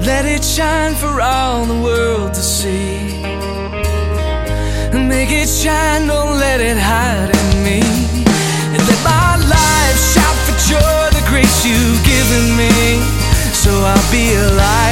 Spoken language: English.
Let it shine for all the world to see. Make it shine, don't let it hide in me. And let my life shout for joy, the grace you've given me. So I'll be alive